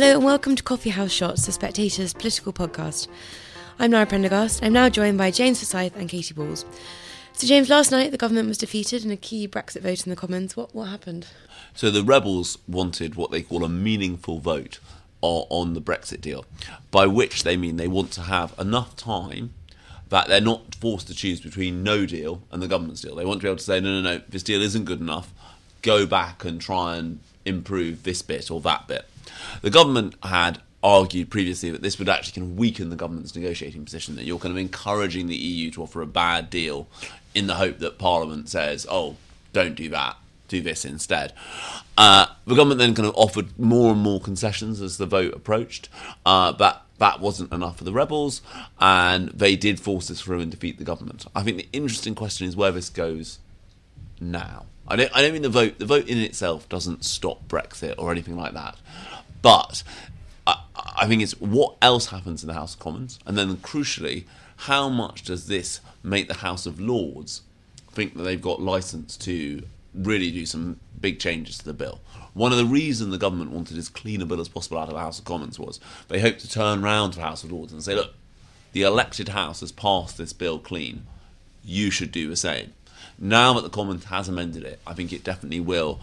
Hello and welcome to Coffee House Shots, the Spectator's political podcast. I'm Lara Prendergast. I'm now joined by James Forsyth and Katy Balls. So James, last night the government was defeated in a key Brexit vote in the Commons. What happened? So the rebels wanted what they call a meaningful vote on the Brexit deal, by which they mean they want to have enough time that they're not forced to choose between no deal and the government's deal. They want to be able to say, no, this deal isn't good enough, go back and try and improve this bit or that bit. The government had argued previously that this would actually kind of weaken the government's negotiating position, that you're kind of encouraging the EU to offer a bad deal in the hope that Parliament says, oh, don't do that, do this instead. The government then kind of offered more and more concessions as the vote approached, but that wasn't enough for the rebels, and they did force this through and defeat the government. I think the interesting question is where this goes now. I don't mean the vote in itself doesn't stop Brexit or anything like that, but I think it's what else happens in the House of Commons, and then crucially, how much does this make the House of Lords think that they've got licence to really do some big changes to the bill. One of the reasons the government wanted as clean a bill as possible out of the House of Commons was they hoped to turn round to the House of Lords and say, look, the elected House has passed this bill clean, you should do the same. Now that the Commons has amended it, I think it definitely will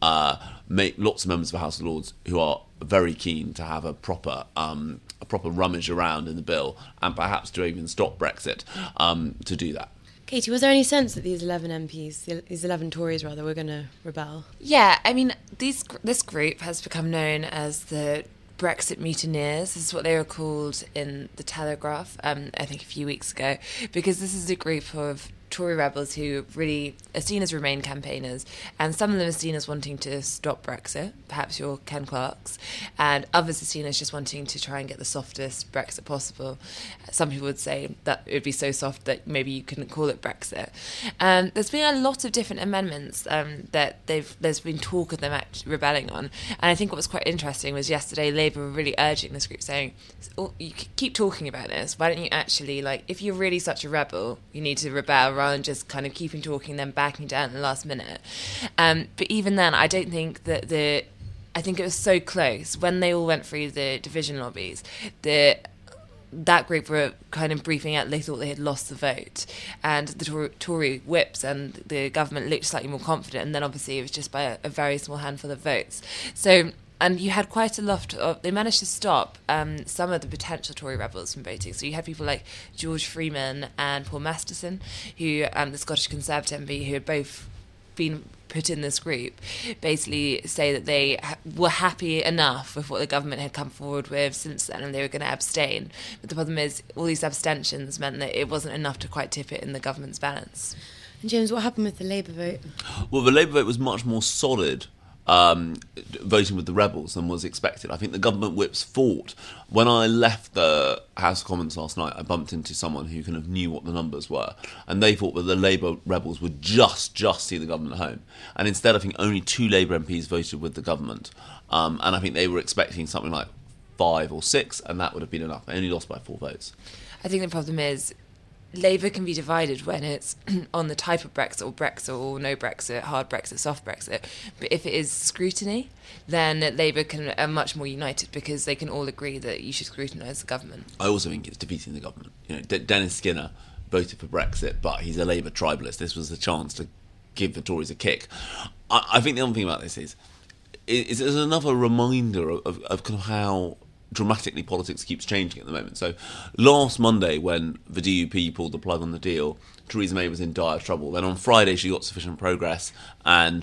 make lots of members of the House of Lords who are very keen to have a proper rummage around in the bill and perhaps to even stop Brexit to do that. Katie, was there any sense that these 11 MPs, these 11 Tories rather, were going to rebel? Yeah, I mean, this group has become known as the Brexit mutineers. This is what they were called in the Telegraph, I think a few weeks ago, because this is a group of Tory rebels who really are seen as Remain campaigners, and some of them are seen as wanting to stop Brexit, perhaps your Ken Clarks, and others are seen as just wanting to try and get the softest Brexit possible. Some people would say that it would be so soft that maybe you couldn't call it Brexit. There's been a lot of different amendments that there's been talk of them actually rebelling on, and I think what was quite interesting was yesterday Labour were really urging this group, saying, oh, you keep talking about this, why don't you actually, if you're really such a rebel, you need to rebel rather than just kind of keeping talking, then backing down at the last minute. But even then, I don't think that I think it was so close when they all went through the division lobbies. That group were kind of briefing out they thought they had lost the vote, and the Tory whips and the government looked slightly more confident, and then obviously it was just by a very small handful of votes. So. And you had quite a lot of... They managed to stop some of the potential Tory rebels from voting. So you had people like George Freeman and Paul Masterson, who the Scottish Conservative MP, who had both been put in this group, basically say that they were happy enough with what the government had come forward with since then, and they were going to abstain. But the problem is, all these abstentions meant that it wasn't enough to quite tip it in the government's balance. And James, what happened with the Labour vote? Well, the Labour vote was much more solid voting with the rebels than was expected. I think the government whips fought. When I left the House of Commons last night, I bumped into someone who kind of knew what the numbers were, and they thought that the Labour rebels would just see the government home. And instead, I think only 2 Labour MPs voted with the government, and I think they were expecting something like 5 or 6, and that would have been enough. They only lost by 4 votes. I think the problem is Labour can be divided when it's on the type of Brexit or no Brexit, hard Brexit, soft Brexit. But if it is scrutiny, then Labour are much more united because they can all agree that you should scrutinise the government. I also think it's defeating the government. Dennis Skinner voted for Brexit, but he's a Labour tribalist. This was the chance to give the Tories a kick. I think the other thing about this is there's another reminder of kind of how dramatically politics keeps changing at the moment. So last Monday, when the DUP pulled the plug on the deal, Theresa May was in dire trouble. Then on Friday she got sufficient progress, and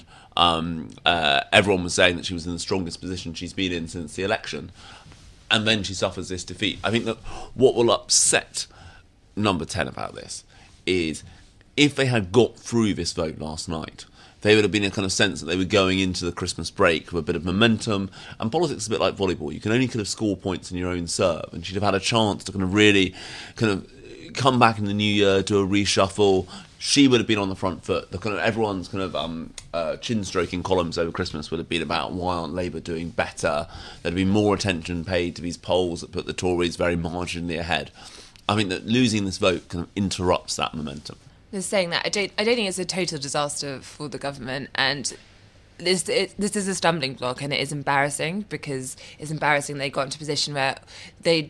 everyone was saying that she was in the strongest position she's been in since the election, and then she suffers this defeat. I think that what will upset Number 10 about this is if they had got through this vote last night, they would have been a kind of sense that they were going into the Christmas break with a bit of momentum. And politics is a bit like volleyball. You can only kind of score points in your own serve. And she'd have had a chance to kind of really kind of come back in the new year, do a reshuffle. She would have been on the front foot. The kind of everyone's kind of chin-stroking columns over Christmas would have been about why aren't Labour doing better. There'd be more attention paid to these polls that put the Tories very marginally ahead. I think that losing this vote kind of interrupts that momentum. They're saying that I don't think it's a total disaster for the government, and this is a stumbling block, and it is embarrassing, because it's embarrassing they got into a position where they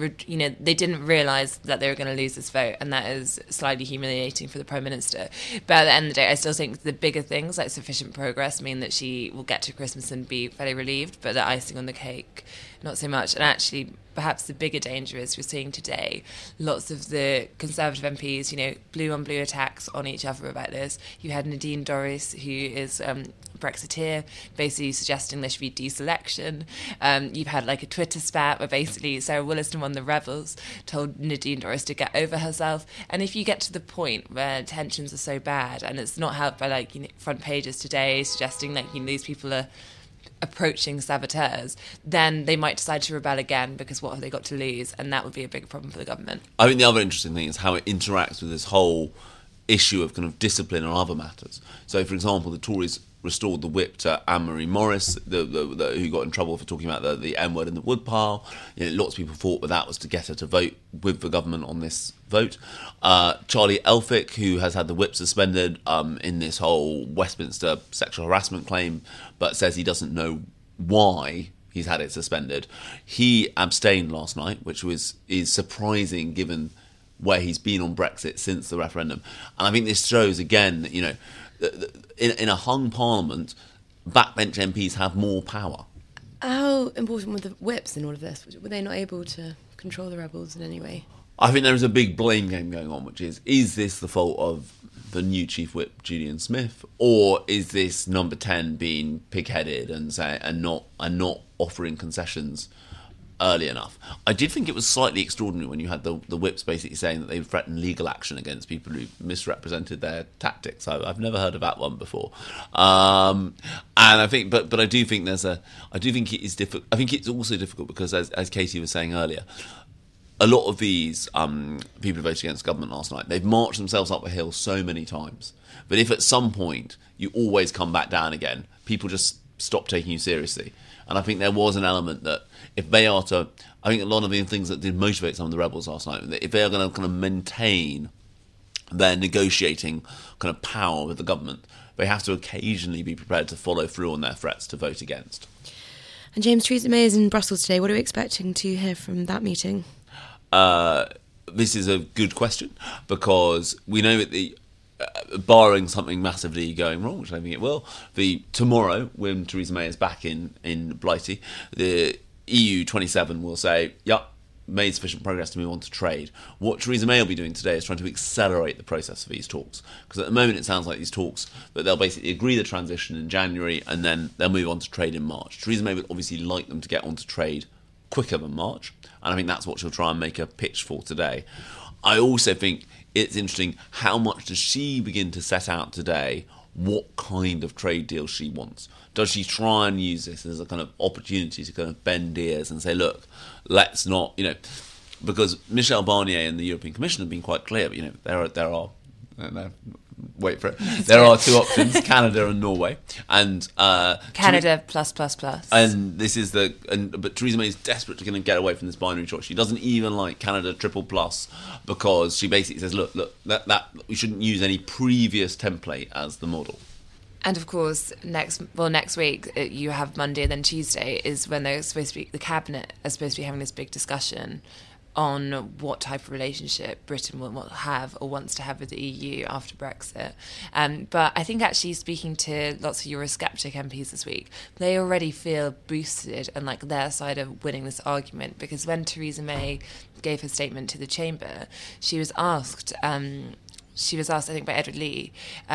didn't realise that they were going to lose this vote, and that is slightly humiliating for the Prime Minister. But at the end of the day, I still think the bigger things, like sufficient progress, mean that she will get to Christmas and be fairly relieved, but the icing on the cake, not so much. And actually, perhaps the bigger danger is we're seeing today lots of the Conservative MPs, blue on blue attacks on each other about this. You had Nadine Dorries, who is Brexiteer, basically suggesting there should be deselection. You've had like a Twitter spat where basically Sarah Wollaston, one of the rebels, told Nadine Dorries to get over herself. And if you get to the point where tensions are so bad, and it's not helped by front pages today suggesting these people are approaching saboteurs, then they might decide to rebel again, because what have they got to lose? And that would be a big problem for the government. I think the other interesting thing is how it interacts with this whole issue of kind of discipline and other matters. So, for example, the Tories restored the whip to Anne-Marie Morris, who got in trouble for talking about the N-word in the woodpile. Lots of people thought that was to get her to vote with the government on this vote. Charlie Elphicke, who has had the whip suspended in this whole Westminster sexual harassment claim, but says he doesn't know why he's had it suspended. He abstained last night, which is surprising given where he's been on Brexit since the referendum. And I think this shows again that, in a hung parliament, backbench MPs have more power. How important were the whips in all of this? Were they not able to control the rebels in any way? I think there is a big blame game going on, which is this the fault of the new Chief Whip, Julian Smith, or is this Number 10 being pig-headed and not offering concessions early enough? I did think it was slightly extraordinary when you had the whips basically saying that they would threaten legal action against people who misrepresented their tactics. I've never heard of that one before, and I think, but I do think I do think it is difficult. I think it's also difficult because, as Katie was saying earlier, a lot of these people who voted against government last night, they've marched themselves up a hill so many times. But if at some point you always come back down again, people just stop taking you seriously. And I think there was an element that if they are to, I think a lot of the things that did motivate some of the rebels last night, that if they are going to kind of maintain their negotiating kind of power with the government, they have to occasionally be prepared to follow through on their threats to vote against. And James, Theresa May is in Brussels today. What are we expecting to hear from that meeting? This is a good question, because we know that barring something massively going wrong, which I think it will, tomorrow, when Theresa May is back in Blighty, the EU 27 will say, yep, made sufficient progress to move on to trade. What Theresa May will be doing today is trying to accelerate the process of these talks, because at the moment it sounds like these talks, that they'll basically agree the transition in January and then they'll move on to trade in March. Theresa May would obviously like them to get on to trade quicker than March, and I think that's what she'll try and make a pitch for today. I also think it's interesting, how much does she begin to set out today what kind of trade deal she wants? Does she try and use this as a kind of opportunity to kind of bend ears and say, look, let's not, because Michel Barnier and the European Commission have been quite clear, there are wait for it. There are two options: Canada and Norway, and Canada plus. And this is but Theresa May is desperate to kind of get away from this binary choice. She doesn't even like Canada triple plus, because she basically says, look, that we shouldn't use any previous template as the model. And of course, next week you have Monday and then Tuesday is when they're supposed to be, the cabinet is supposed to be having this big discussion on what type of relationship Britain will have or wants to have with the EU after Brexit. But I think actually speaking to lots of Eurosceptic MPs this week, they already feel boosted and like their side of winning this argument, because when Theresa May gave her statement to the Chamber, she was asked, I think by Edward Lee,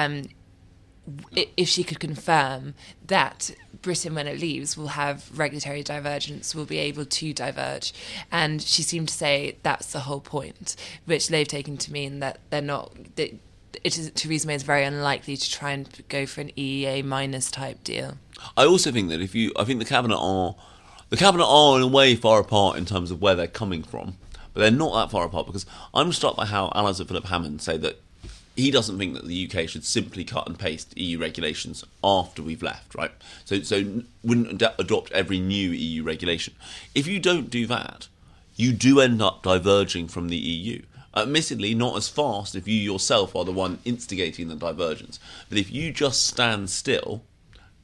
if she could confirm that Britain, when it leaves, will have regulatory divergence, will be able to diverge. And she seemed to say that's the whole point, which they've taken to mean that they're not... Theresa May is very unlikely to try and go for an EEA minus type deal. I also think that I think the Cabinet are in a way far apart in terms of where they're coming from, but they're not that far apart, because I'm struck by how allies of Philip Hammond say that he doesn't think that the UK should simply cut and paste EU regulations after we've left, right? So wouldn't adopt every new EU regulation. If you don't do that, you do end up diverging from the EU. Admittedly, not as fast if you yourself are the one instigating the divergence. But if you just stand still,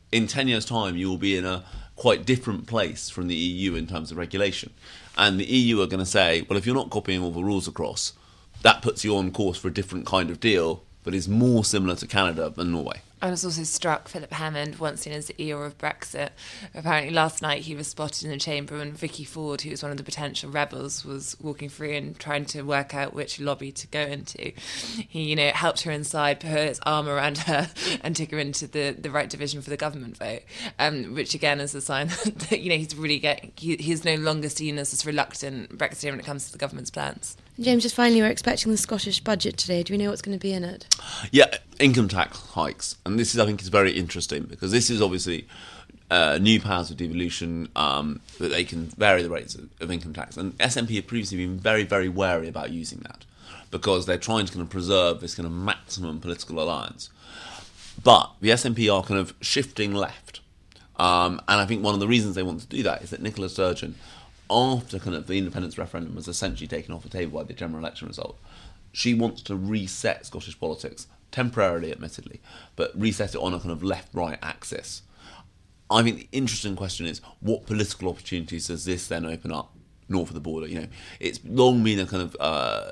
in 10 years' time, you will be in a quite different place from the EU in terms of regulation. And the EU are going to say, well, if you're not copying all the rules across, that puts you on course for a different kind of deal that is more similar to Canada than Norway. I was also struck Philip Hammond, once seen as the Eeyore of Brexit. Apparently last night he was spotted in the chamber when Vicky Ford, who was one of the potential rebels, was walking through and trying to work out which lobby to go into. He, helped her inside, put his arm around her and took her into the right division for the government vote, which again is a sign that, he's really he's no longer seen as this reluctant Brexiteer when it comes to the government's plans. James, just finally, we're expecting the Scottish budget today. Do we know what's going to be in it? Yeah, income tax hikes. And this, I think, is very interesting because this is obviously new powers of devolution, that they can vary the rates of income tax. And SNP have previously been very, very wary about using that because they're trying to kind of preserve this kind of maximum political alliance. But the SNP are kind of shifting left. And I think one of the reasons they want to do that is that Nicola Sturgeon, after kind of the independence referendum was essentially taken off the table by the general election result, she wants to reset Scottish politics, temporarily admittedly, but reset it on a kind of left-right axis. I think the interesting question is, what political opportunities does this then open up north of the border? It's long been a kind of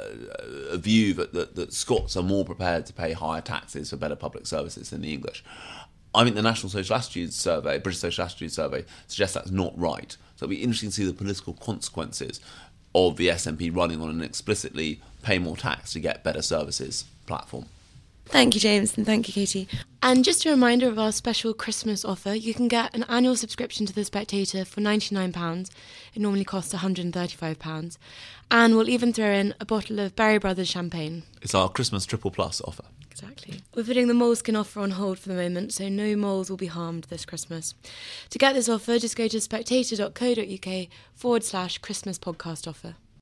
a view that Scots are more prepared to pay higher taxes for better public services than the English. I think the National Social Attitudes Survey, British Social Attitudes Survey, suggests that's not right. So it'll be interesting to see the political consequences of the SNP running on an explicitly pay more tax to get better services platform. Thank you, James, and thank you, Katie. And just a reminder of our special Christmas offer. You can get an annual subscription to The Spectator for £99. It normally costs £135. And we'll even throw in a bottle of Berry Brothers champagne. It's our Christmas Triple Plus offer. Exactly. We're putting the Moleskin offer on hold for the moment, so no moles will be harmed this Christmas. To get this offer, just go to spectator.co.uk/Christmas podcast offer.